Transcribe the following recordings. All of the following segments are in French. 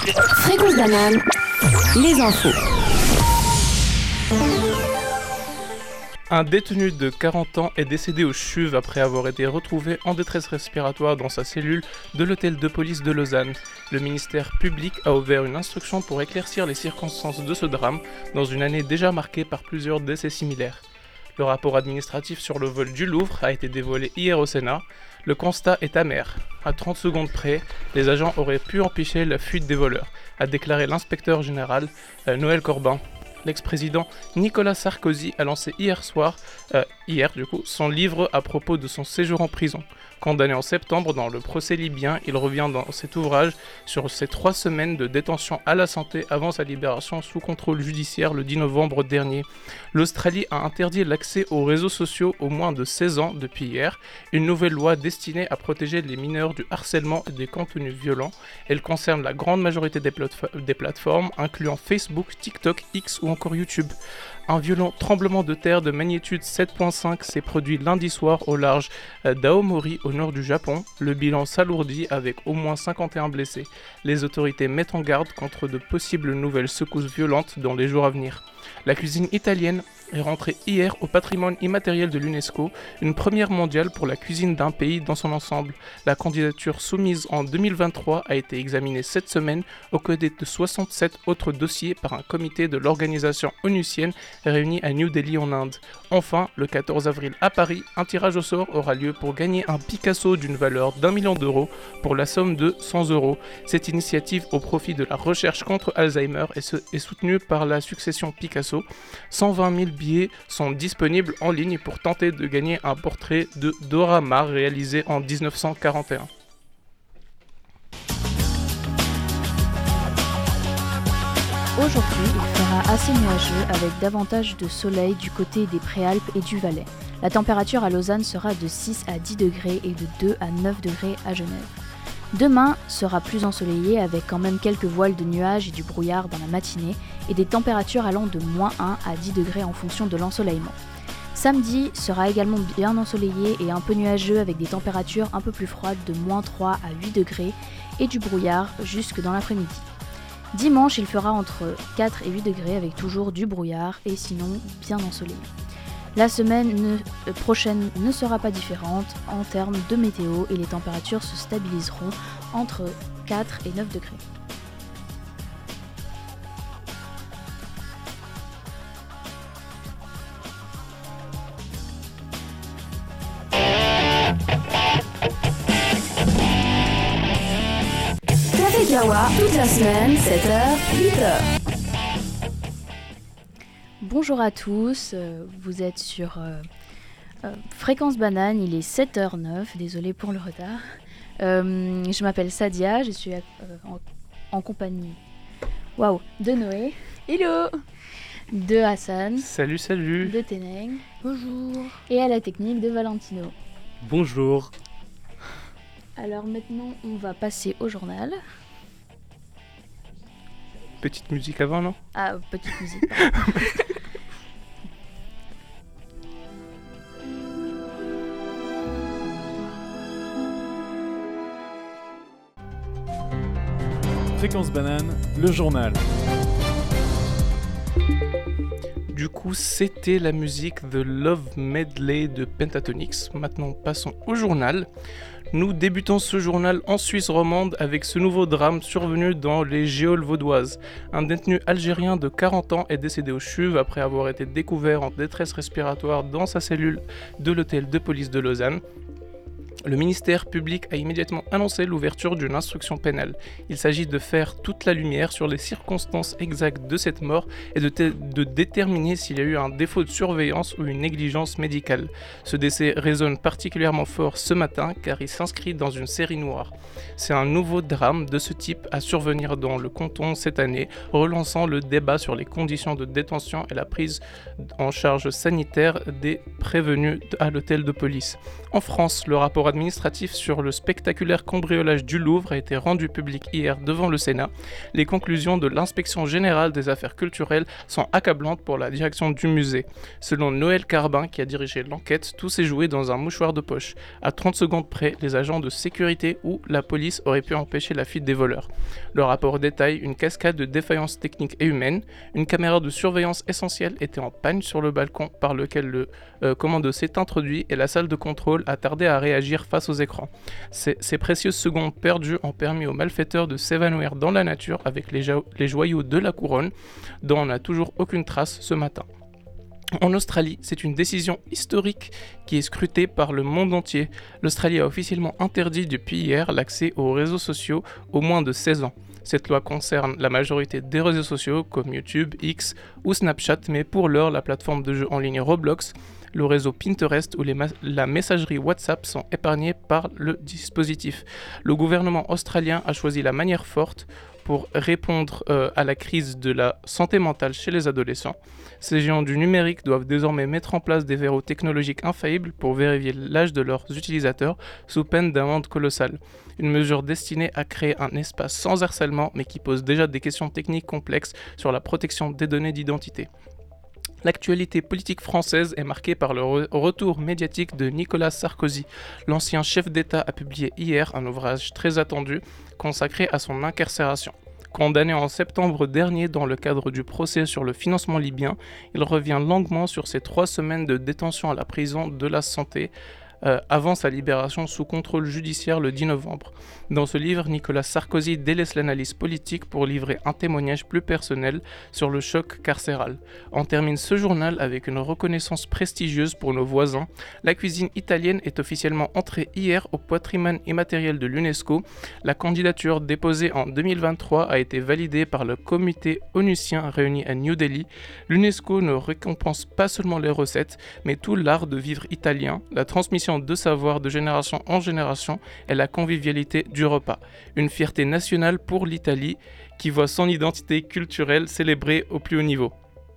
Fréquence banane, les infos. Un détenu de 40 ans est décédé au CHUV après avoir été retrouvé en détresse respiratoire dans sa cellule de l'hôtel de police de Lausanne. Le ministère public a ouvert une instruction pour éclaircir les circonstances de ce drame dans une année déjà marquée par plusieurs décès similaires. Le rapport administratif sur le vol du Louvre a été dévoilé hier au Sénat. Le constat est amer. À 30 secondes près, les agents auraient pu empêcher la fuite des voleurs, a déclaré l'inspecteur général Noël Corbin. L'ex-président Nicolas Sarkozy a lancé hier, son livre à propos de son séjour en prison. Condamné en septembre dans le procès libyen, il revient dans cet ouvrage sur ses 3 semaines de détention à la santé avant sa libération sous contrôle judiciaire le 10 novembre dernier. L'Australie a interdit l'accès aux réseaux sociaux aux moins de 16 ans depuis hier. Une nouvelle loi destinée à protéger les mineurs du harcèlement et des contenus violents. Elle concerne la grande majorité des plateformes, incluant Facebook, TikTok, X ou encore YouTube. Un violent tremblement de terre de magnitude 7.5 s'est produit lundi soir au large d'Aomori au nord du Japon. Le bilan s'alourdit avec au moins 51 blessés. Les autorités mettent en garde contre de possibles nouvelles secousses violentes dans les jours à venir. La cuisine italienne est rentrée hier au patrimoine immatériel de l'UNESCO, une première mondiale pour la cuisine d'un pays dans son ensemble. La candidature soumise en 2023 a été examinée cette semaine aux côtés de 67 autres dossiers par un comité de l'organisation onusienne réuni à New Delhi en Inde. Enfin, le 14 avril à Paris, un tirage au sort aura lieu pour gagner un Picasso d'une valeur d'1 million d'euros pour la somme de 100 euros. Cette initiative au profit de la recherche contre Alzheimer est soutenue par la succession Picasso. 120 000 billets sont disponibles en ligne pour tenter de gagner un portrait de Dora Maar réalisé en 1941. Aujourd'hui, il fera assez nuageux avec davantage de soleil du côté des Préalpes et du Valais. La température à Lausanne sera de 6 à 10 degrés et de 2 à 9 degrés à Genève. Demain sera plus ensoleillé avec quand même quelques voiles de nuages et du brouillard dans la matinée et des températures allant de -1 à 10 degrés en fonction de l'ensoleillement. Samedi sera également bien ensoleillé et un peu nuageux avec des températures un peu plus froides de -3 à 8 degrés et du brouillard jusque dans l'après-midi. Dimanche, il fera entre 4 et 8 degrés avec toujours du brouillard et sinon bien ensoleillé. La semaine prochaine ne sera pas différente en termes de météo et les températures se stabiliseront entre 4 et 9 degrés. Café Kawa, toute la semaine, 7h, 8h. Bonjour à tous, vous êtes sur Fréquence banane, il est 7h09, désolé pour le retard. Je m'appelle Sadia, je suis en compagnie de Noé. Hello. De Hassan. Salut. De Teneng. Bonjour. Et à la technique de Valentino. Bonjour. Alors maintenant, on va passer au journal. Petite musique avant, non ? Ah, petite musique. Fréquence banane, le journal. Du coup, c'était la musique The Love Medley de Pentatonix. Maintenant, passons au journal. Nous débutons ce journal en Suisse romande avec ce nouveau drame survenu dans les Géoles vaudoises. Un détenu algérien de 40 ans est décédé au CHUV après avoir été découvert en détresse respiratoire dans sa cellule de l'hôtel de police de Lausanne. Le ministère public a immédiatement annoncé l'ouverture d'une instruction pénale. Il s'agit de faire toute la lumière sur les circonstances exactes de cette mort et de déterminer s'il y a eu un défaut de surveillance ou une négligence médicale. Ce décès résonne particulièrement fort ce matin car il s'inscrit dans une série noire. C'est un nouveau drame de ce type à survenir dans le canton cette année, relançant le débat sur les conditions de détention et la prise en charge sanitaire des prévenus à l'hôtel de police. En France, le rapport rapport administratif sur le spectaculaire cambriolage du Louvre a été rendu public hier devant le Sénat. Les conclusions de l'Inspection générale des affaires culturelles sont accablantes pour la direction du musée. Selon Noël Carbin, qui a dirigé l'enquête, tout s'est joué dans un mouchoir de poche. À 30 secondes près, les agents de sécurité ou la police auraient pu empêcher la fuite des voleurs. Le rapport détaille une cascade de défaillances techniques et humaines. Une caméra de surveillance essentielle était en panne sur le balcon par lequel le commando s'est introduit et la salle de contrôle a tardé à réagir face aux écrans. Ces précieuses secondes perdues ont permis aux malfaiteurs de s'évanouir dans la nature avec les joyaux de la couronne, dont on n'a toujours aucune trace ce matin. En Australie, c'est une décision historique qui est scrutée par le monde entier. L'Australie a officiellement interdit depuis hier l'accès aux réseaux sociaux aux moins de 16 ans. Cette loi concerne la majorité des réseaux sociaux comme YouTube, X ou Snapchat, mais pour l'heure, la plateforme de jeu en ligne Roblox, le réseau Pinterest ou la messagerie WhatsApp sont épargnés par le dispositif. Le gouvernement australien a choisi la manière forte pour répondre à la crise de la santé mentale chez les adolescents. Ces géants du numérique doivent désormais mettre en place des verrous technologiques infaillibles pour vérifier l'âge de leurs utilisateurs sous peine d'amende colossale. Une mesure destinée à créer un espace sans harcèlement mais qui pose déjà des questions techniques complexes sur la protection des données d'identité. L'actualité politique française est marquée par le retour médiatique de Nicolas Sarkozy. L'ancien chef d'État a publié hier un ouvrage très attendu consacré à son incarcération. Condamné en septembre dernier dans le cadre du procès sur le financement libyen, il revient longuement sur ses 3 semaines de détention à la prison de la Santé avant sa libération sous contrôle judiciaire le 10 novembre. Dans ce livre, Nicolas Sarkozy délaisse l'analyse politique pour livrer un témoignage plus personnel sur le choc carcéral. On termine ce journal avec une reconnaissance prestigieuse pour nos voisins. La cuisine italienne est officiellement entrée hier au patrimoine immatériel de l'UNESCO. La candidature déposée en 2023 a été validée par le comité onusien réuni à New Delhi. L'UNESCO ne récompense pas seulement les recettes, mais tout l'art de vivre italien, la transmission de savoir de génération en génération et la convivialité du repas. Une fierté nationale pour l'Italie qui voit son identité culturelle célébrée au plus haut niveau.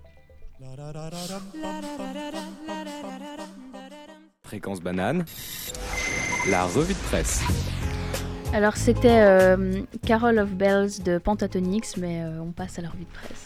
Fréquence banane, la revue de presse. Alors c'était Carol of Bells de Pentatonix, mais on passe à la revue de presse.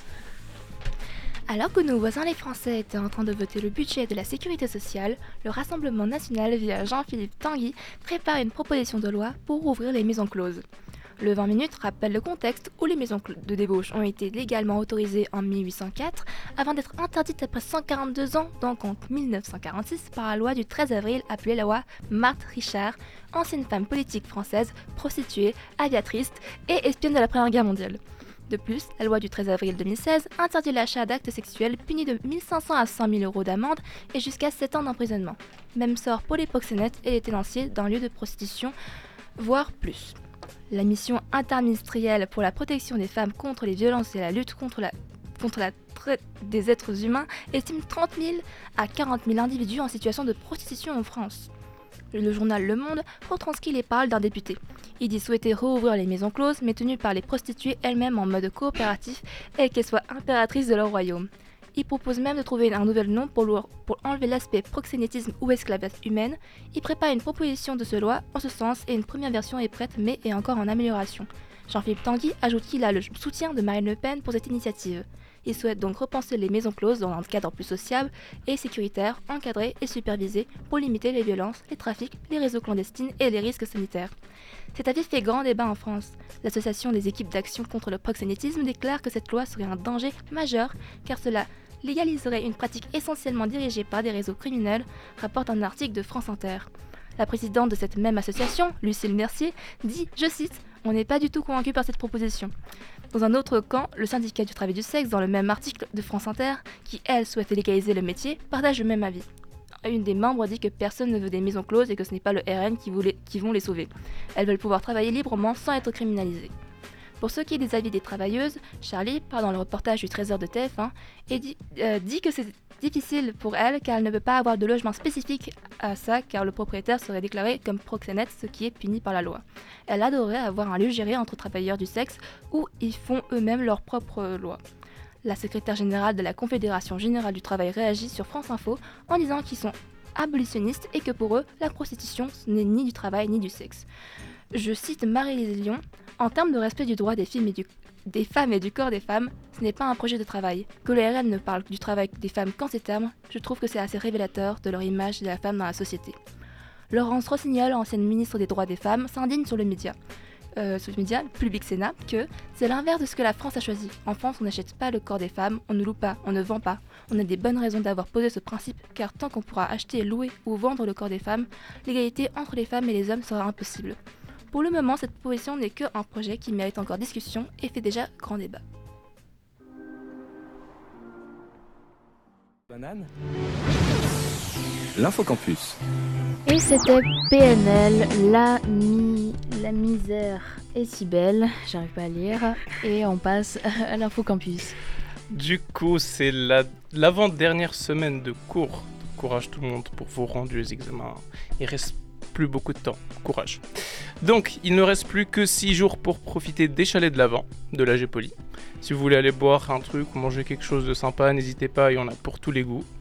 Alors que nos voisins les Français étaient en train de voter le budget de la sécurité sociale, le Rassemblement national via Jean-Philippe Tanguy prépare une proposition de loi pour ouvrir les maisons closes. Le 20 minutes rappelle le contexte où les maisons de débauche ont été légalement autorisées en 1804 avant d'être interdites après 142 ans, donc en 1946, par la loi du 13 avril appelée la loi Marthe Richard, ancienne femme politique française, prostituée, aviatrice et espionne de la Première Guerre mondiale. De plus, la loi du 13 avril 2016 interdit l'achat d'actes sexuels punis de 1 500 à 100 000 euros d'amende et jusqu'à 7 ans d'emprisonnement. Même sort pour les proxénètes et les tenanciers d'un lieu de prostitution, voire plus. La mission interministérielle pour la protection des femmes contre les violences et la lutte contre la traite des êtres humains estime 30 000 à 40 000 individus en situation de prostitution en France. Le journal Le Monde retranscrit les paroles d'un député. Il dit souhaiter rouvrir les maisons closes, mais tenues par les prostituées elles-mêmes en mode coopératif et qu'elles soient impératrices de leur royaume. Il propose même de trouver un nouvel nom pour enlever l'aspect proxénétisme ou esclavage humaine. Il prépare une proposition de ce loi en ce sens et une première version est prête mais est encore en amélioration. Jean-Philippe Tanguy ajoute qu'il a le soutien de Marine Le Pen pour cette initiative. Il souhaite donc repenser les maisons closes dans un cadre plus sociable et sécuritaire, encadré et supervisé pour limiter les violences, les trafics, les réseaux clandestins et les risques sanitaires. Cet avis fait grand débat en France. L'association des équipes d'action contre le proxénétisme déclare que cette loi serait un danger majeur car cela légaliserait une pratique essentiellement dirigée par des réseaux criminels, rapporte un article de France Inter. La présidente de cette même association, Lucille Mercier, dit, je cite, « On n'est pas du tout convaincu par cette proposition ». Dans un autre camp, le syndicat du travail du sexe, dans le même article de France Inter, qui elle souhaite légaliser le métier, partage le même avis. Une des membres dit que personne ne veut des maisons closes et que ce n'est pas le RN qui vont les sauver. Elles veulent pouvoir travailler librement sans être criminalisées. Pour ce qui est des avis des travailleuses, Charlie, part dans le reportage du 13h de TF1, et dit que c'est difficile pour elle car elle ne peut pas avoir de logement spécifique à ça car le propriétaire serait déclaré comme proxénète, ce qui est puni par la loi. Elle adorerait avoir un lieu géré entre travailleurs du sexe où ils font eux-mêmes leur propre loi. La secrétaire générale de la Confédération générale du travail réagit sur France Info en disant qu'ils sont abolitionnistes et que pour eux, la prostitution, ce n'est ni du travail ni du sexe. Je cite Marie-Lise Lyon, « En termes de respect du droit des femmes et du corps des femmes, ce n'est pas un projet de travail. Que les RN ne parlent du travail des femmes qu'en ces termes, je trouve que c'est assez révélateur de leur image de la femme dans la société. » Laurence Rossignol, ancienne ministre des droits des femmes, s'indigne sur le média, Public Sénat, que c'est l'inverse de ce que la France a choisi. En France, on n'achète pas le corps des femmes, on ne loue pas, on ne vend pas. On a des bonnes raisons d'avoir posé ce principe, car tant qu'on pourra acheter, louer ou vendre le corps des femmes, l'égalité entre les femmes et les hommes sera impossible. Pour le moment, cette proposition n'est qu'un projet qui mérite encore discussion et fait déjà grand débat. Banane. L'Infocampus. Et c'était PNL, la misère est si belle, j'arrive pas à lire, et on passe à l'Infocampus. Du coup, c'est l'avant-dernière semaine de cours. Courage tout le monde pour vos rendus examens. Il reste plus beaucoup de temps. Courage. Donc, il ne reste plus que 6 jours pour profiter des chalets de l'Avent, de l'AG Poly. Si vous voulez aller boire un truc ou manger quelque chose de sympa, n'hésitez pas, il y en a pour tous les goûts.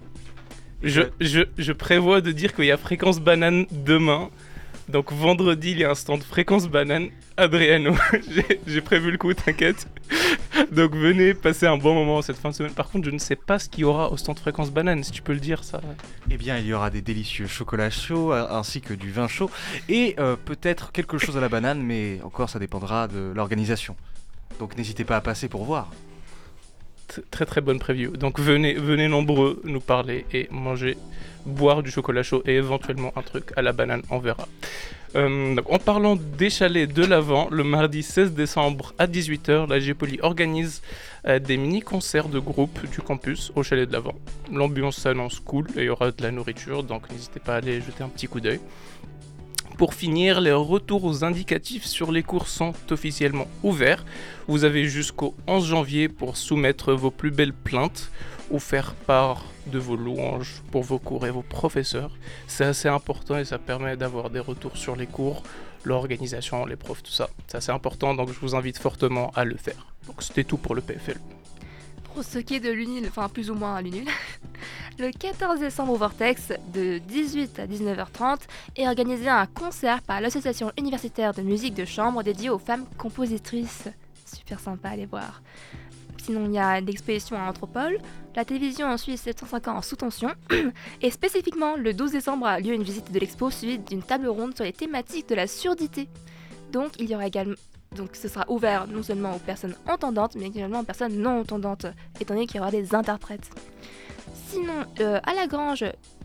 Je prévois de dire qu'il y a Fréquence Banane demain. Donc vendredi, il y a un stand Fréquence Banane. Adriano, j'ai prévu le coup, t'inquiète. Donc venez passer un bon moment cette fin de semaine. Par contre, je ne sais pas ce qu'il y aura au stand Fréquence Banane, si tu peux le dire ça. Eh bien, il y aura des délicieux chocolats chauds ainsi que du vin chaud et peut-être quelque chose à la banane, mais encore ça dépendra de l'organisation. Donc n'hésitez pas à passer pour voir. Très très bonne preview. Donc venez nombreux nous parler et manger, boire du chocolat chaud et éventuellement un truc à la banane, on verra. En parlant des chalets de l'Avent, le mardi 16 décembre à 18h, la l'AG Poly organise des mini-concerts de groupe du campus au chalet de l'Avent. L'ambiance s'annonce cool et il y aura de la nourriture, donc n'hésitez pas à aller jeter un petit coup d'œil. Pour finir, les retours indicatifs sur les cours sont officiellement ouverts. Vous avez jusqu'au 11 janvier pour soumettre vos plus belles plaintes ou faire part de vos louanges pour vos cours et vos professeurs. C'est assez important et ça permet d'avoir des retours sur les cours, l'organisation, les profs, tout ça. C'est assez important, donc je vous invite fortement à le faire. Donc c'était tout pour le PFL. Pour ce qui est de l'UNIL, enfin plus ou moins à l'UNIL, le 14 décembre au Vortex, de 18 à 19h30, est organisé un concert par l'association universitaire de musique de chambre dédiée aux femmes compositrices. Super sympa à aller voir. Sinon, il y a l'exposition à Anthropole, la télévision en Suisse 705 ans en sous-tension, et spécifiquement, le 12 décembre a lieu une visite de l'expo suivie d'une table ronde sur les thématiques de la surdité. Donc, il y aura également... Donc ce sera ouvert non seulement aux personnes entendantes, mais également aux personnes non entendantes, étant donné qu'il y aura des interprètes. Sinon, à la Grange,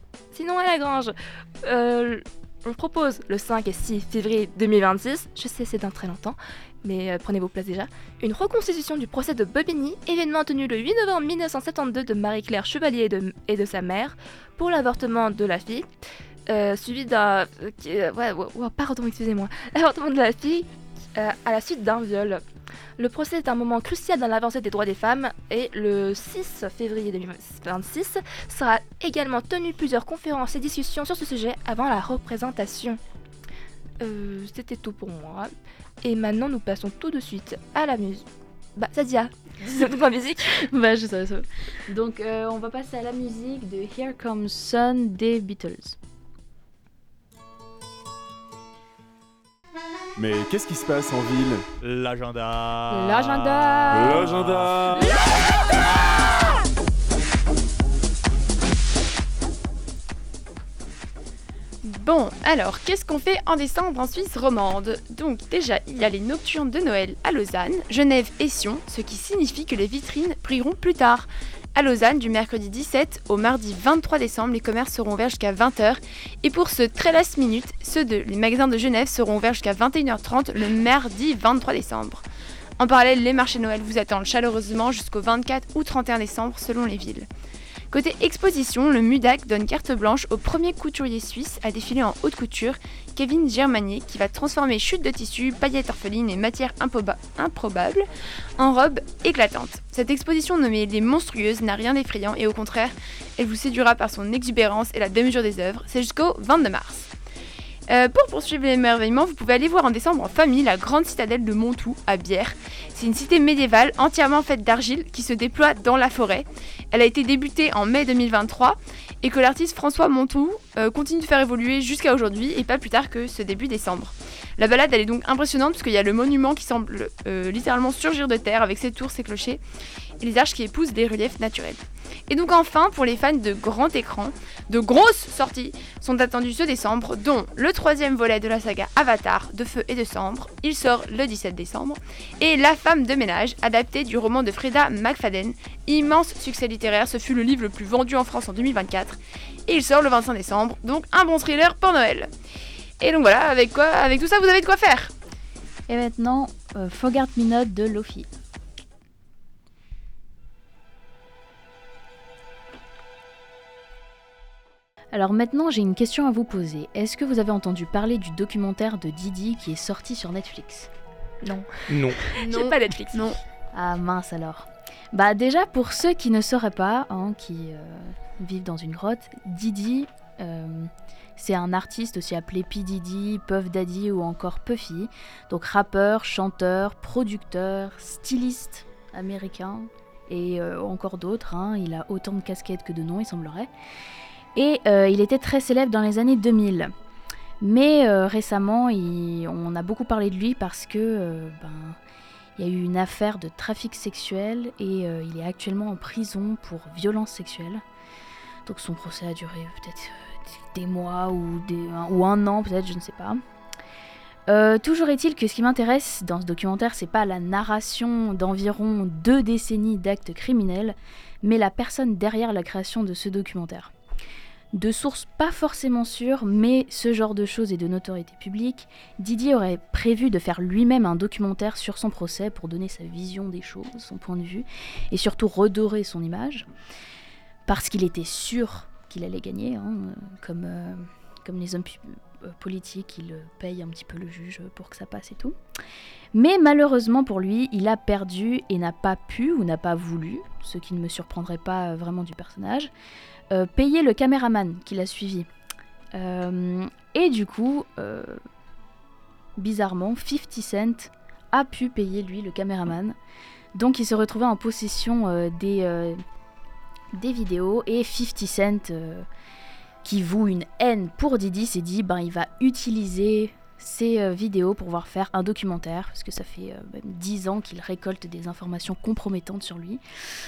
on propose le 5 et 6 février 2026, je sais c'est dans très longtemps, mais prenez vos places déjà, une reconstitution du procès de Bobigny, événement tenu le 8 novembre 1972 de Marie-Claire Chevalier et de sa mère, pour l'avortement de la fille, suivi d'un... l'avortement de la fille, à la suite d'un viol. Le procès est un moment crucial dans l'avancée des droits des femmes et le 6 février 2026 sera également tenu plusieurs conférences et discussions sur ce sujet avant la représentation. C'était tout pour moi. Et maintenant nous passons tout de suite à la musique. Sadia, c'est tout la musique. Je savais ça. Donc on va passer à la musique de Here Comes Sun des Beatles. Mais qu'est-ce qui se passe en ville ? L'agenda. Bon, alors, qu'est-ce qu'on fait en décembre en Suisse romande ? Donc déjà, il y a les nocturnes de Noël à Lausanne, Genève et Sion, ce qui signifie que les vitrines brilleront plus tard. À Lausanne, du mercredi 17 au mardi 23 décembre, les commerces seront ouverts jusqu'à 20h. Et pour ce très last minute, les magasins de Genève seront ouverts jusqu'à 21h30 le mardi 23 décembre. En parallèle, les marchés Noël vous attendent chaleureusement jusqu'au 24 ou 31 décembre selon les villes. Côté exposition, le MUDAC donne carte blanche au premier couturier suisse à défiler en haute couture, Kevin Germanier, qui va transformer chutes de tissu, paillettes orphelines et matières improbables en robes éclatantes. Cette exposition nommée Les Monstrueuses n'a rien d'effrayant et au contraire, elle vous séduira par son exubérance et la démesure des œuvres. C'est jusqu'au 22 mars. Pour poursuivre l'émerveillement, vous pouvez aller voir en décembre en famille la grande citadelle de Montou à Bière. C'est une cité médiévale entièrement faite d'argile qui se déploie dans la forêt. Elle a été débutée en mai 2023 et que l'artiste François Montou continue de faire évoluer jusqu'à aujourd'hui et pas plus tard que ce début décembre. La balade elle est donc impressionnante parce qu'il y a le monument qui semble littéralement surgir de terre avec ses tours, ses clochers et les arches qui épousent des reliefs naturels. Et donc enfin, pour les fans de grand écran, de grosses sorties sont attendues ce décembre, dont le 3e volet de la saga Avatar, de Feu et de Cendre, il sort le 17 décembre, et La femme de ménage, adapté du roman de Freda McFadden, immense succès littéraire, ce fut le livre le plus vendu en France en 2024, et il sort le 25 décembre, donc un bon thriller pour Noël. Et donc voilà, avec tout ça vous avez de quoi faire. Et maintenant, Forget Me Not de Lofi. Alors maintenant, j'ai une question à vous poser. Est-ce que vous avez entendu parler du documentaire de Didi qui est sorti sur Netflix ? Non. Non. J'ai pas Netflix. Non. Ah mince alors. Bah déjà, pour ceux qui ne sauraient pas, qui vivent dans une grotte, Didi, c'est un artiste aussi appelé P. Diddy, Puff Daddy ou encore Puffy. Donc rappeur, chanteur, producteur, styliste américain et encore d'autres. Il a autant de casquettes que de noms, il semblerait. Et il était très célèbre dans les années 2000. Mais récemment, on a beaucoup parlé de lui parce que il y a eu une affaire de trafic sexuel et il est actuellement en prison pour violence sexuelle. Donc son procès a duré peut-être des mois ou un an, peut-être, je ne sais pas. Toujours est-il que ce qui m'intéresse dans ce documentaire, c'est pas la narration d'environ 2 décennies d'actes criminels, mais la personne derrière la création de ce documentaire. De sources pas forcément sûres, mais ce genre de choses est de notoriété publique, Didi aurait prévu de faire lui-même un documentaire sur son procès pour donner sa vision des choses, son point de vue, et surtout redorer son image, parce qu'il était sûr qu'il allait gagner, comme les hommes politiques, ils payent un petit peu le juge pour que ça passe et tout. Mais malheureusement pour lui, il a perdu et n'a pas pu ou n'a pas voulu, ce qui ne me surprendrait pas vraiment du personnage, payer le caméraman qui l'a suivi. Et du coup, bizarrement, 50 Cent a pu payer lui le caméraman. Donc il se retrouvait en possession des vidéos et 50 Cent, qui voue une haine pour Didi, s'est dit il va utiliser ces vidéos pour pouvoir faire un documentaire, parce que ça fait même 10 ans qu'il récolte des informations compromettantes sur lui.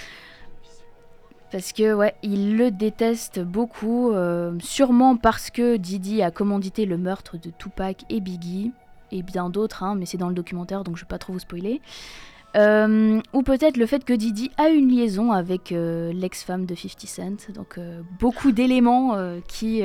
Parce que il le déteste beaucoup, sûrement parce que Didi a commandité le meurtre de Tupac et Biggie, et bien d'autres, mais c'est dans le documentaire donc je vais pas trop vous spoiler. Ou peut-être le fait que Didi a une liaison avec l'ex-femme de 50 Cent, donc beaucoup d'éléments qui...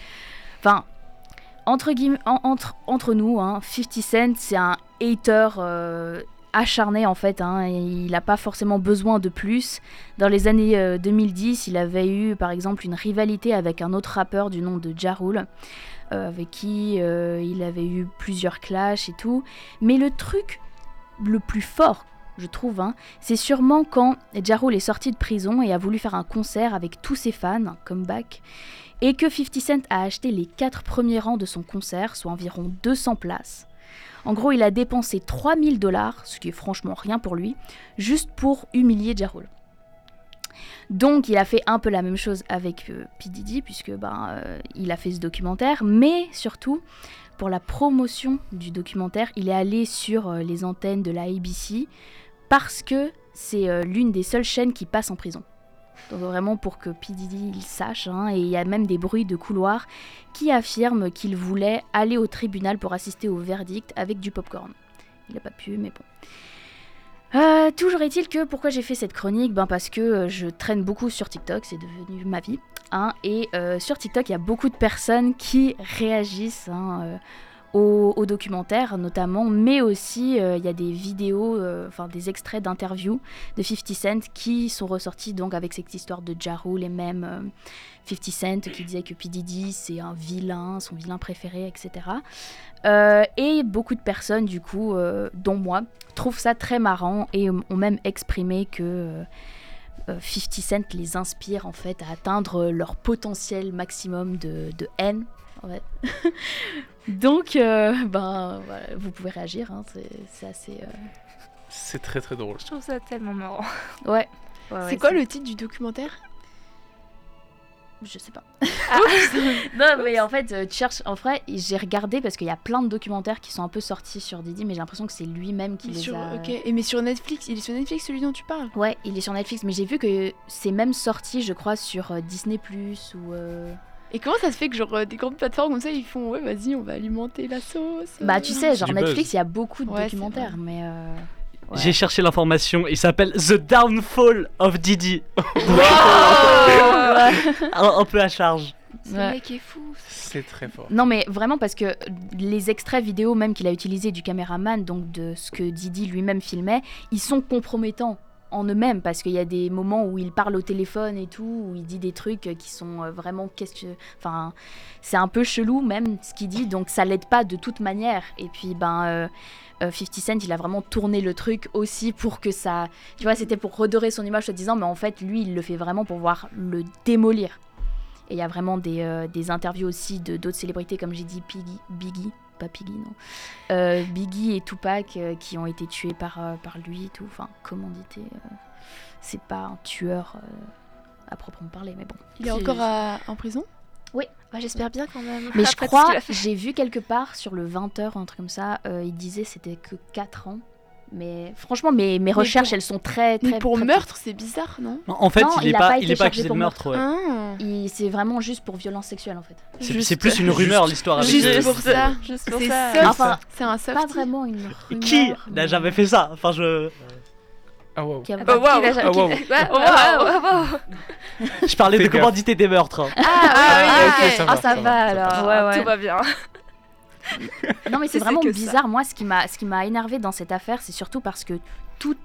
entre nous, 50 Cent c'est un hater acharné en fait, il n'a pas forcément besoin de plus. Dans les années 2010, il avait eu par exemple une rivalité avec un autre rappeur du nom de Ja Rule, avec qui il avait eu plusieurs clashs et tout. Mais le truc le plus fort, je trouve, c'est sûrement quand Ja Rule est sorti de prison et a voulu faire un concert avec tous ses fans, un comeback, et que 50 Cent a acheté les 4 premiers rangs de son concert, soit environ 200 places. En gros, il a dépensé $3000, ce qui est franchement rien pour lui, juste pour humilier Ja Rule. Donc il a fait un peu la même chose avec P. Diddy, puisque il a fait ce documentaire, mais surtout, pour la promotion du documentaire, il est allé sur les antennes de la ABC, parce que c'est l'une des seules chaînes qui passe en prison. Donc vraiment pour que P. Diddy il sache, et il y a même des bruits de couloir qui affirment qu'il voulait aller au tribunal pour assister au verdict avec du popcorn. Il n'a pas pu, mais bon. Toujours est-il que pourquoi j'ai fait cette chronique, parce que je traîne beaucoup sur TikTok, c'est devenu ma vie, et sur TikTok il y a beaucoup de personnes qui réagissent au documentaire notamment, mais aussi il y a des vidéos, des extraits d'interviews de 50 Cent qui sont ressortis donc avec cette histoire de Ja Rule et même 50 Cent qui disait que P. Diddy c'est un vilain, son vilain préféré, etc. Et beaucoup de personnes du coup, dont moi, trouvent ça très marrant et ont même exprimé que 50 Cent les inspire en fait à atteindre leur potentiel maximum de haine Ouais. Donc, voilà, vous pouvez réagir, hein, c'est assez... C'est très très drôle. Je trouve ça tellement marrant. Ouais. C'est quoi le titre du documentaire? Je sais pas. Non, mais en fait, tu cherches. En vrai, j'ai regardé parce qu'il y a plein de documentaires qui sont un peu sortis sur Didi, mais j'ai l'impression que c'est lui-même qui les a. Ok, mais sur Netflix, il est sur Netflix celui dont tu parles? Ouais, il est sur Netflix, mais j'ai vu que c'est même sorti, je crois, sur Disney ou. Et comment ça se fait que genre des grandes plateformes comme ça, ils font ouais, vas-y, on va alimenter la sauce? Bah, tu sais, genre du Netflix, buzz. il y a beaucoup de Ouais, documentaires, c'est mais. Ouais. J'ai cherché l'information, il s'appelle The Downfall of Didi. un peu à charge. Ce Ouais. mec est fou. C'est très fort. Non, mais vraiment parce que les extraits vidéo même qu'il a utilisés du caméraman, donc de ce que Didi lui-même filmait, ils sont compromettants en eux-mêmes parce qu'il y a des moments où il parle au téléphone et tout, où il dit des trucs qui sont vraiment enfin, c'est un peu chelou même ce qu'il dit, donc ça l'aide pas de toute manière. Et puis 50 Cent, il a vraiment tourné le truc aussi pour que ça, tu vois, c'était pour redorer son image en disant mais en fait lui il le fait vraiment pour pouvoir le démolir. Et il y a vraiment des interviews aussi de d'autres célébrités, comme j'ai dit, Biggie, pas Piggy, non. Biggie et Tupac qui ont été tués par lui et tout. Enfin, commandité. C'est pas un tueur à proprement parler, mais bon. Il est encore en prison? Ouais, j'espère bien quand même. Mais je Après tout ce crois, qu'il a fait. j'ai vu quelque part sur le 20h, un truc comme ça, il disait c'était que 4 ans. Mais franchement, mes recherches, elles sont très, très... Mais pour très- meurtre, c'est bizarre, non? Non, en fait, Non, il il est a pas, pas il été est pas chargé accusé de pour meurtre, ouais. Ah. C'est vraiment juste pour violence sexuelle, en fait. C'est plus une rumeur, l'histoire avec Juste eux. pour ça. Juste pour C'est ça. soft. Enfin, C'est un soft. pas vraiment une rumeur. Qui n'a jamais fait ça? Enfin, Ah wow. Qui a- Oh, waouh. Ah, wow. je parlais Fais de commandité des meurtres. hein. Ah, ok, ok. ça va, Ah, ça ça va va, alors. Ouais, ouais. Tout va bien. Non mais c'est C'est vraiment que ça. bizarre. Moi, ce qui m'a énervé dans cette affaire, c'est surtout parce que tout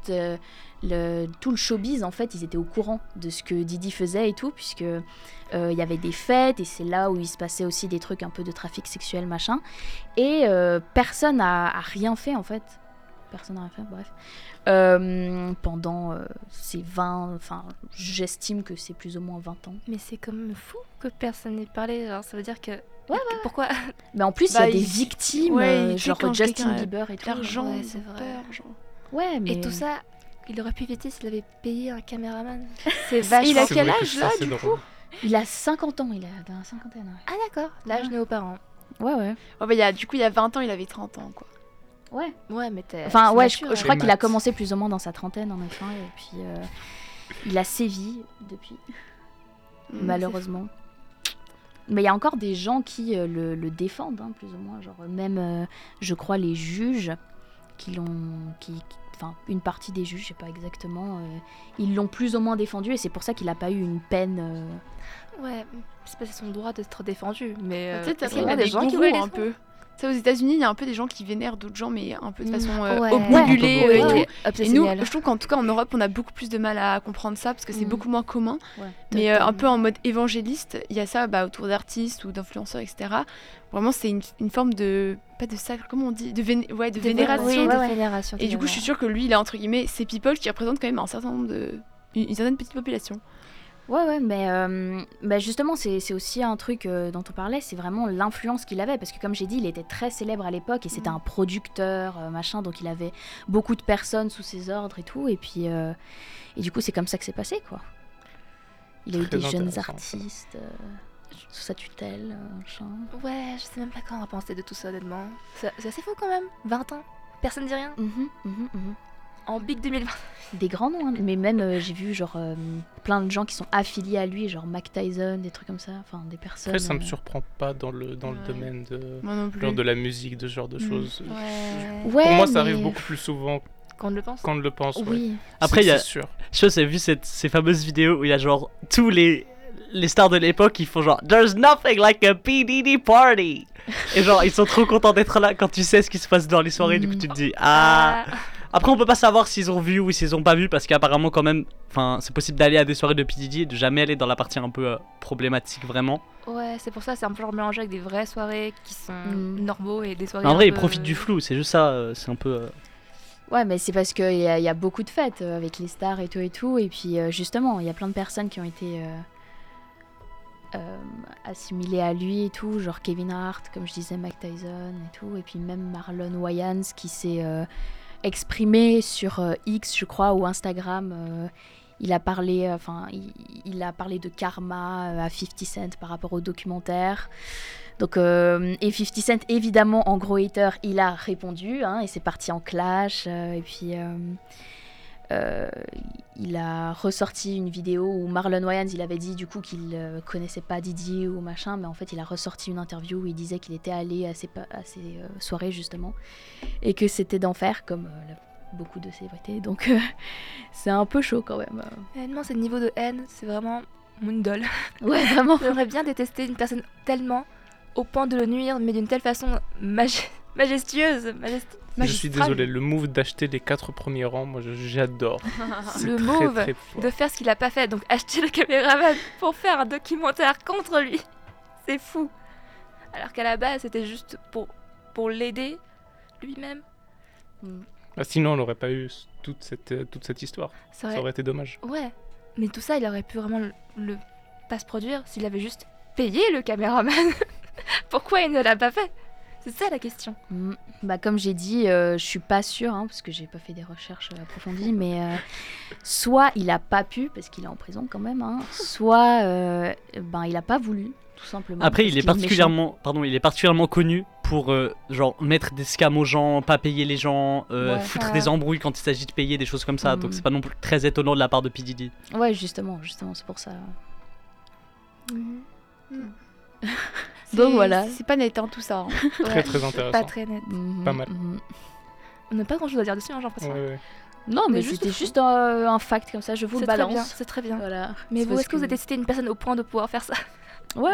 le showbiz, en fait, ils étaient au courant de ce que Didi faisait et tout, puisque il y avait des fêtes et c'est là où il se passait aussi des trucs un peu de trafic sexuel, machin. Et personne n'a rien fait, en fait. Personne n'a rien fait, bref. Pendant ces 20... Enfin, j'estime que c'est plus ou moins 20 ans. Mais c'est quand même fou que personne n'ait parlé. Alors, ça veut dire que. Ouais, Pourquoi Mais en plus, il Bah, y a des il- victimes, ouais, genre quand Justin quelqu'un a Bieber et tout. L'argent, Ouais, ils c'est ont vrai. peur, genre. Ouais, mais... Et tout ça, il aurait pu éviter s'il avait payé un caméraman. C'est Il vachement. a C'est quel vrai que âge ça, là c'est du drôle. coup? Il a 50 ans, il a dans la cinquantaine. Ah d'accord, l'âge de nos parents. Ouais, ouais. Oh, bah, il y a 20 ans, il avait 30 ans quoi. Ouais. Ouais, mais t'es. Enfin, c'est ouais, mature, je crois hein. qu'il a commencé plus ou moins dans sa trentaine, en effet, et puis il a sévi depuis, malheureusement. Mais il y a encore des gens qui le défendent, hein, plus ou moins. Genre, même, je crois, les juges enfin, une partie des juges, je sais pas exactement, ils l'ont plus ou moins défendu, et c'est pour ça qu'il a pas eu une peine. Ouais, c'est pas son droit d'être défendu, mais. Tu sais, t'as parce qu'il y a des des gens qui gourous veulent un peu. Tu sais, aux États-Unis, il y a un peu des gens qui vénèrent d'autres gens, mais un peu de façon Ouais. obnubilée Ouais, et ouais, tout. ouais. Et nous, je trouve qu'en tout cas en Europe, on a beaucoup plus de mal à comprendre ça parce que c'est Mhm. beaucoup moins commun. Ouais, Mais totalement. un peu en mode évangéliste, il y a ça autour d'artistes ou d'influenceurs, etc. Vraiment, c'est une forme de. Pas de sacre, comment on dit? De vénération. Oui, Ouais, de ouais. vénération. Et du coup, je suis sûre que lui, il a entre guillemets ces people qui représentent quand même un certain nombre de. Une certaine petite population. Ouais, mais justement, c'est aussi un truc dont on parlait, c'est vraiment l'influence qu'il avait, parce que comme j'ai dit, il était très célèbre à l'époque, et c'était un producteur, machin, donc il avait beaucoup de personnes sous ses ordres et tout, et puis, et du coup, c'est comme ça que c'est passé, quoi. Il a eu Très des jeunes intéressant, ça. artistes sous sa tutelle, machin. Ouais, je sais même pas quoi en penser de tout ça, honnêtement. C'est assez fou quand même, 20 ans. Personne dit rien. En Big 2020. Des grands noms, hein. Mais même j'ai vu genre plein de gens qui sont affiliés à lui, genre Mike Tyson, des trucs comme ça, enfin des personnes. Après, ça me surprend pas dans le domaine Moi non plus. genre de la musique, de ce genre de choses. Ouais. Ouais, Pour moi, ça mais- arrive beaucoup plus souvent Qu'on ne le pense. qu'on ne le pense. ouais. Oui. Après, il y a. C'est sûr. Je sais pas si vous avez vu ces fameuses vidéos où il y a genre tous les stars de l'époque qui font genre There's nothing like a PDD party. Et genre ils sont trop contents d'être là quand tu sais ce qui se passe dans les soirées, du coup tu te dis ah. Après on peut pas savoir s'ils ont vu ou s'ils ont pas vu parce qu'apparemment quand même, enfin c'est possible d'aller à des soirées de PDD et de jamais aller dans la partie un peu problématique vraiment. Ouais, c'est pour ça, c'est un peu genre mélangé avec des vraies soirées qui sont normaux et des soirées. En vrai un ils peu- profitent du flou, c'est juste ça, c'est un peu. Ouais, mais c'est parce qu'il y a beaucoup de fêtes avec les stars et tout, et puis justement, il y a plein de personnes qui ont été assimilés à lui et tout, genre Kevin Hart, comme je disais, Mike Tyson et tout, et puis même Marlon Wayans qui s'est exprimé sur X, je crois, ou Instagram. Il a parlé de karma à 50 Cent par rapport au documentaire. Donc, et 50 Cent, évidemment, en gros hater, il a répondu, et c'est parti en clash. Et puis, il a ressorti une vidéo où Marlon Wayans, il avait dit du coup qu'il connaissait pas Diddy ou machin, mais en fait, il a ressorti une interview où il disait qu'il était allé à ces soirées, justement, et que c'était d'enfer, comme beaucoup de célébrités. Donc, c'est un peu chaud quand même. Réellement, ce niveau de haine, c'est vraiment mon idole. Ouais, vraiment. J'aimerais bien détester une personne tellement au point de le nuire, mais d'une telle façon majestueuse. Je suis désolé, le move d'acheter les 4 premiers rangs, moi j'adore. Le move très fort. de faire ce qu'il a pas fait, donc acheter le caméraman pour faire un documentaire contre lui. C'est fou. Alors qu'à la base, c'était juste pour l'aider lui-même. Sinon, on n'aurait pas eu toute cette histoire. Ça aurait été dommage. Ouais, mais tout ça, il aurait pu vraiment le pas se produire s'il avait juste payé le caméraman. Pourquoi il ne l'a pas fait ? C'est ça la question. Comme j'ai dit, je suis pas sûre, parce que j'ai pas fait des recherches approfondies, mais soit il a pas pu, parce qu'il est en prison quand même, soit il a pas voulu, tout simplement. Après, il est particulièrement connu pour mettre des scams aux gens, pas payer les gens, foutre des embrouilles quand il s'agit de payer, des choses comme ça. Donc c'est pas non plus très étonnant de la part de P. Diddy. Ouais, justement, c'est pour ça. Donc voilà. C'est pas net tout ça. Très très intéressant. Pas très net. Pas mal. On n'a pas grand chose à dire dessus, j'ai l'impression. Ouais. Non, mais c'était juste un fact comme ça, je vous le balance. C'est très bien. Voilà. Mais vous, est-ce que vous avez détesté une personne au point de pouvoir faire ça ? Ouais.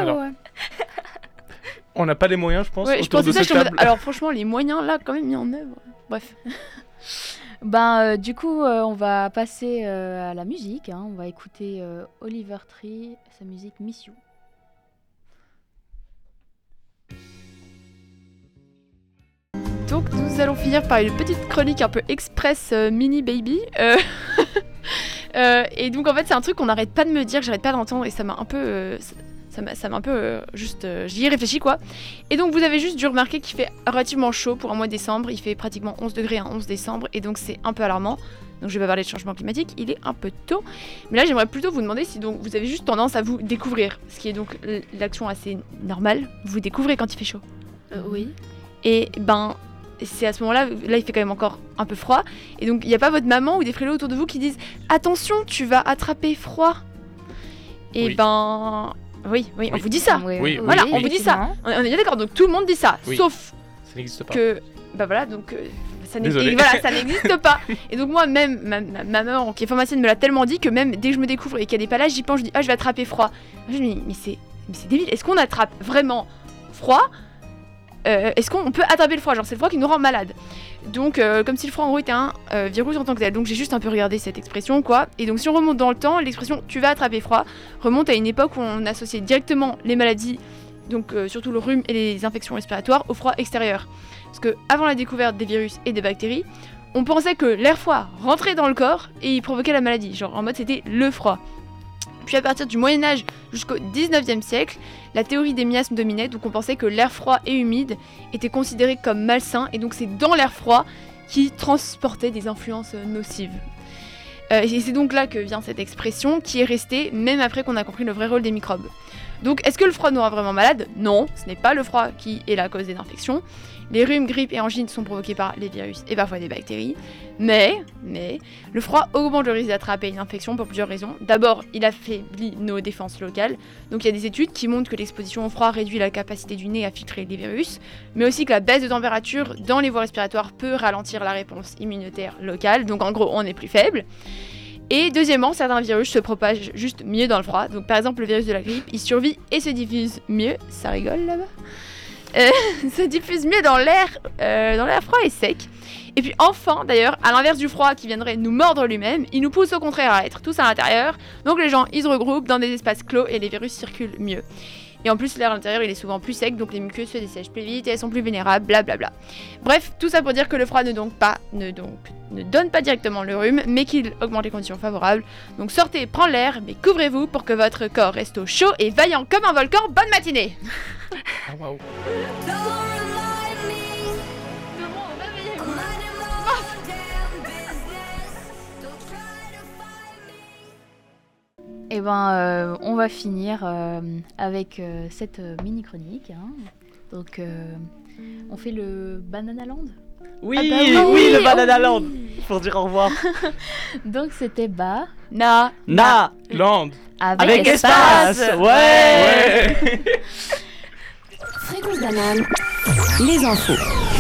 On n'a pas les moyens, je pense. Ouais, je pense que ça, alors franchement, les moyens là, quand même mis en œuvre. Bref. Du coup, on va passer à la musique. On va écouter Oliver Tree, sa musique Miss You. Donc nous allons finir par une petite chronique un peu express mini baby. Et donc en fait c'est un truc qu'on n'arrête pas de me dire, que j'arrête pas d'entendre et ça m'a un peu... Ça m'a un peu j'y ai réfléchi quoi. Et donc vous avez juste dû remarquer qu'il fait relativement chaud pour un mois de décembre. Il fait pratiquement 11 degrés un 11 décembre et donc c'est un peu alarmant. Donc je vais pas parler de changement climatique, il est un peu tôt. Mais là j'aimerais plutôt vous demander si donc vous avez juste tendance à vous découvrir. Ce qui est donc l'action assez normale. Vous découvrez quand il fait chaud. Oui. Et c'est à ce moment-là, il fait quand même encore un peu froid. Et donc il n'y a pas votre maman ou des frélots autour de vous qui disent « Attention, tu vas attraper froid !» Et Oui, on vous dit ça. Oui, voilà, on vous dit ça. On est bien d'accord, donc tout le monde dit ça. Oui. Sauf ça n'existe pas. que, donc ça n'existe pas. Et donc moi, même ma maman qui est pharmacienne me l'a tellement dit que même dès que je me découvre et qu'il y a des palages, j'y pense, je dis je vais attraper froid. Je me dis mais c'est débile. Est-ce qu'on attrape vraiment froid ? Est-ce qu'on peut attraper le froid ? Genre c'est le froid qui nous rend malade. Donc comme si le froid en gros était un virus en tant que tel. Donc j'ai juste un peu regardé cette expression quoi. Et donc si on remonte dans le temps, l'expression tu vas attraper froid remonte à une époque où on associait directement les maladies, donc surtout le rhume et les infections respiratoires, au froid extérieur. Parce que avant la découverte des virus et des bactéries, on pensait que l'air froid rentrait dans le corps et il provoquait la maladie. Genre en mode c'était le froid. Puis à partir du Moyen-Âge jusqu'au 19e siècle, la théorie des miasmes dominait, donc on pensait que l'air froid et humide était considéré comme malsain, et donc c'est dans l'air froid qui transportait des influences nocives. Et c'est donc là que vient cette expression qui est restée même après qu'on a compris le vrai rôle des microbes. Donc est-ce que le froid nous rend vraiment malade ? Non, ce n'est pas le froid qui est la cause des infections. Les rhumes, grippes et angines sont provoqués par les virus et parfois des bactéries. Mais, le froid augmente le risque d'attraper une infection pour plusieurs raisons. D'abord, il affaiblit nos défenses locales. Donc il y a des études qui montrent que l'exposition au froid réduit la capacité du nez à filtrer les virus, mais aussi que la baisse de température dans les voies respiratoires peut ralentir la réponse immunitaire locale. Donc en gros, on est plus faible. Et deuxièmement, certains virus se propagent juste mieux dans le froid. Donc par exemple, le virus de la grippe, il survit et se diffuse mieux. Ça rigole là-bas ? Se diffuse mieux dans l'air froid et sec. Et puis enfin, d'ailleurs, à l'inverse du froid qui viendrait nous mordre lui-même, il nous pousse au contraire à être tous à l'intérieur. Donc les gens, ils se regroupent dans des espaces clos et les virus circulent mieux. Et en plus, l'air à l'intérieur, il est souvent plus sec, donc les muqueuses se dessèchent plus vite et elles sont plus vulnérables, blablabla. Bref, tout ça pour dire que le froid ne donne pas directement le rhume, mais qu'il augmente les conditions favorables. Donc sortez, prends l'air, mais couvrez-vous pour que votre corps reste au chaud et vaillant comme un volcan. Bonne matinée. Ah, waouh. Et ben, on va finir avec cette mini-chronique. Hein. Donc, on fait le Banana Land. Oui, Ah bah oui, le Banana Land. Pour dire au revoir. Donc, c'était bas Na. Land. avec espace. Ouais. Fréquence banane, les infos.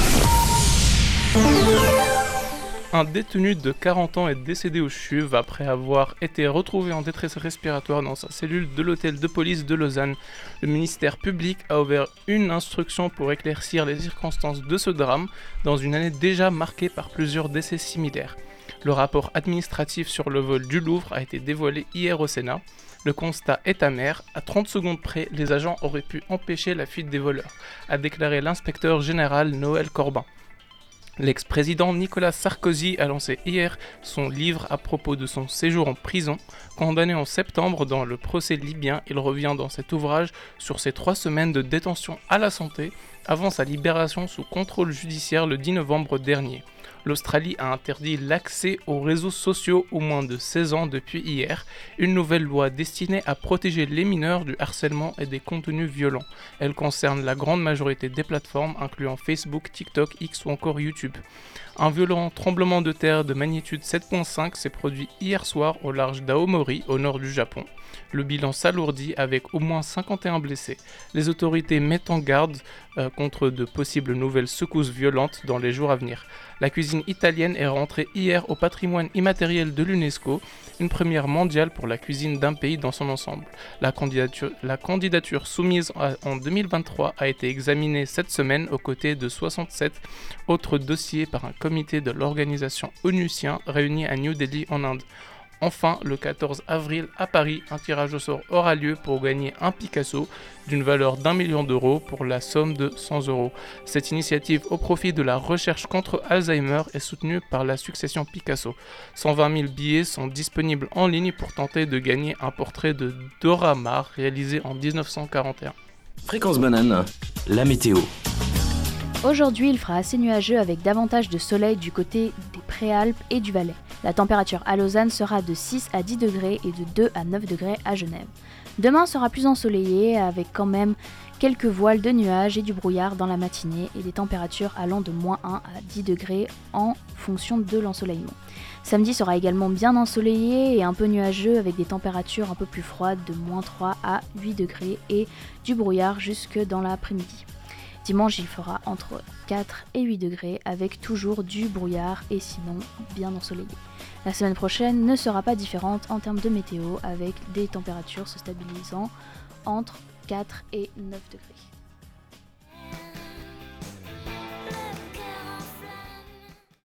Un détenu de 40 ans est décédé au CHUV après avoir été retrouvé en détresse respiratoire dans sa cellule de l'hôtel de police de Lausanne. Le ministère public a ouvert une instruction pour éclaircir les circonstances de ce drame dans une année déjà marquée par plusieurs décès similaires. Le rapport administratif sur le vol du Louvre a été dévoilé hier au Sénat. Le constat est amer, à 30 secondes près, les agents auraient pu empêcher la fuite des voleurs, a déclaré l'inspecteur général Noël Corbin. L'ex-président Nicolas Sarkozy a lancé hier son livre à propos de son séjour en prison. Condamné en septembre dans le procès libyen, il revient dans cet ouvrage sur ses 3 semaines de détention à la santé avant sa libération sous contrôle judiciaire le 10 novembre dernier. L'Australie a interdit l'accès aux réseaux sociaux aux moins de 16 ans depuis hier, une nouvelle loi destinée à protéger les mineurs du harcèlement et des contenus violents. Elle concerne la grande majorité des plateformes, incluant Facebook, TikTok, X ou encore YouTube. Un violent tremblement de terre de magnitude 7.5 s'est produit hier soir au large d'Aomori, au nord du Japon. Le bilan s'alourdit avec au moins 51 blessés. Les autorités mettent en garde contre de possibles nouvelles secousses violentes dans les jours à venir. La cuisine italienne est rentrée hier au patrimoine immatériel de l'UNESCO, une première mondiale pour la cuisine d'un pays dans son ensemble. La candidature soumise en 2023 a été examinée cette semaine aux côtés de 67 autres dossiers par un comité de l'organisation onusien réuni à New Delhi en Inde. Enfin, le 14 avril à Paris, un tirage au sort aura lieu pour gagner un Picasso d'une valeur d'1 million d'euros pour la somme de 100 euros. Cette initiative au profit de la recherche contre Alzheimer est soutenue par la succession Picasso. 120 000 billets sont disponibles en ligne pour tenter de gagner un portrait de Dora Maar réalisé en 1941. Fréquence banane, la météo. Aujourd'hui, il fera assez nuageux avec davantage de soleil du côté des Préalpes et du Valais. La température à Lausanne sera de 6 à 10 degrés et de 2 à 9 degrés à Genève. Demain sera plus ensoleillé avec quand même quelques voiles de nuages et du brouillard dans la matinée et des températures allant de -1 à 10 degrés en fonction de l'ensoleillement. Samedi sera également bien ensoleillé et un peu nuageux avec des températures un peu plus froides de -3 à 8 degrés et du brouillard jusque dans l'après-midi. Dimanche, il fera entre 4 et 8 degrés avec toujours du brouillard et sinon bien ensoleillé. La semaine prochaine ne sera pas différente en termes de météo avec des températures se stabilisant entre 4 et 9 degrés.